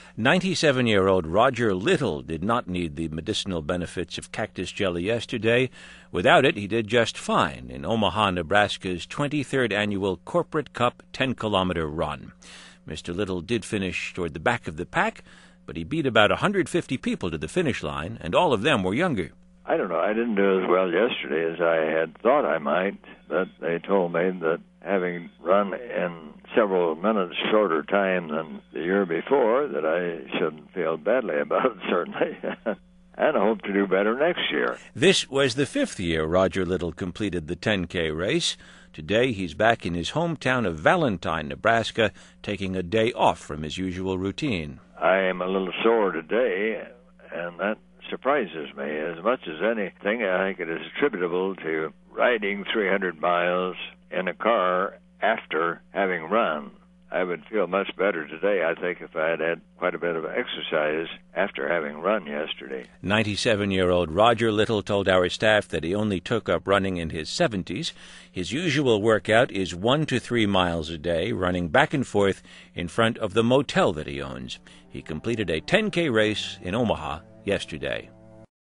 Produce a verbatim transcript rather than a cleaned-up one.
ninety-seven-year-old Roger Little did not need the medicinal benefits of cactus jelly yesterday. Without it, he did just fine in Omaha, Nebraska's twenty-third annual Corporate Cup ten-kilometer run. Mister Little did finish toward the back of the pack, but he beat about one hundred fifty people to the finish line, and all of them were younger. I don't know. I didn't do as well yesterday as I had thought I might, but they told me that having run in several minutes shorter time than the year before, that I shouldn't feel badly about it, certainly. And I hope to do better next year. This was the fifth year Roger Little completed the ten K race. Today he's back in his hometown of Valentine, Nebraska, taking a day off from his usual routine. I am a little sore today, and that surprises me. As much as anything, I think it is attributable to riding three hundred miles in a car after having run. I would feel much better today, I think, if I had had quite a bit of exercise after having run yesterday. ninety-seven-year-old Roger Little told our staff that he only took up running in his seventies. His usual workout is one to three miles a day, running back and forth in front of the motel that he owns. He completed a ten K race in Omaha yesterday.